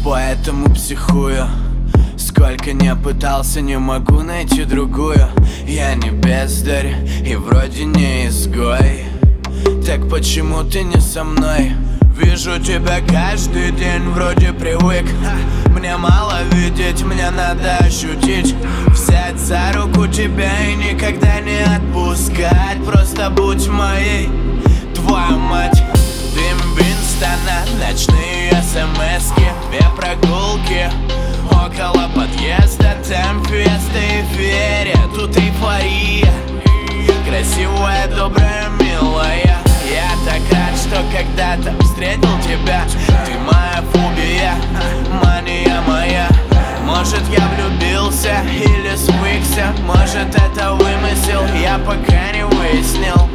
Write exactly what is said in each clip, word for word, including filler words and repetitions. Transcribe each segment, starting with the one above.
поэтому психую. Сколько не пытался, не могу найти другую. Я не бездарь и вроде не изгой. Так почему ты не со мной? Вижу тебя каждый день, вроде привык. Мне мало видеть, мне надо ощутить. Взять за руку тебя и никогда не отпускать. Просто будь моей, твою мать. Дым Винстона, ночные смски, две прогулки около подъезда. Там феста и ферия, тут эйфория. Красивая, добрая, милая. Я так рад, что когда-то встретил тебя. Ты моя фобия, мания моя. Может, я влюбился или свыкся, может, это вымысел, я пока не выяснил.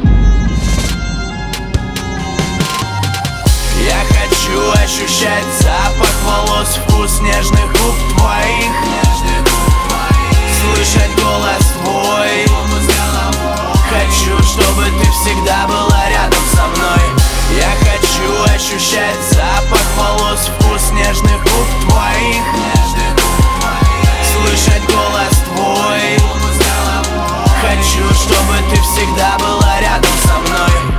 Я хочу ощущать запах волос, вкус нежных губ твоих, слышать голос твой. Хочу, чтобы ты всегда была рядом со мной. Я хочу ощущать запах волос, вкус нежных губ твоих, слышать голос твой. Хочу, чтобы ты всегда была рядом со мной.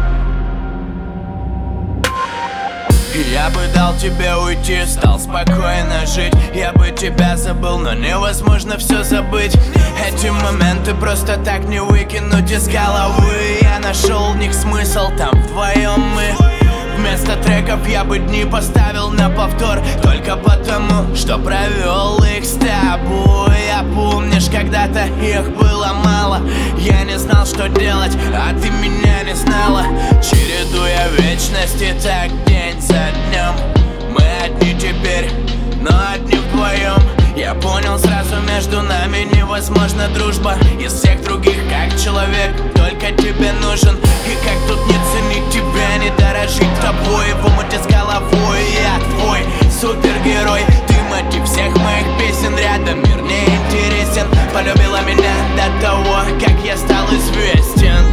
Я бы дал тебе уйти, стал спокойно жить. Я бы тебя забыл, но невозможно все забыть. Эти моменты просто так не выкинуть из головы. Я нашел в них смысл, там вдвоем мы. Вместо треков я бы дни поставил на повтор, только потому, что провел их с тобой. А помнишь, когда-то их было мало. Я не знал, что делать, а ты меня не знала. Чередуя вечности так день за днем. Мы одни теперь, но одни вдвоем. Я понял сразу, между нами невозможна дружба. Из всех других, как человек, только тебе нужен. И как тут не ценить тебя, не дорожить тобой. В омуте с головой я твой супергерой. Ты мотив всех моих песен, рядом мир не интересен. Полюбила меня до того, как я стал известен.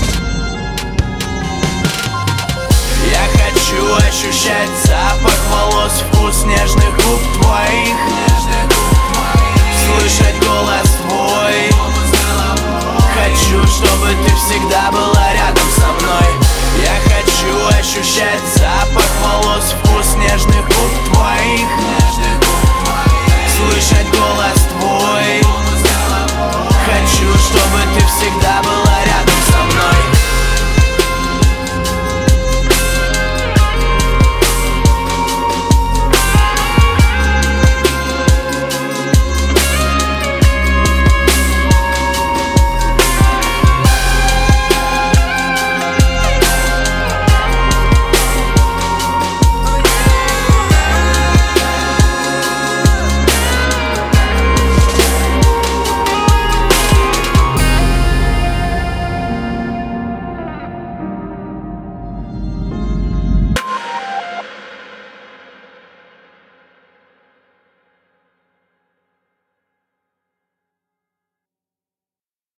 Я хочу ощущать запах волос, вкус нежных губ твоих, слышать голос твой. Хочу, чтобы ты всегда была рядом со мной. Я хочу ощущать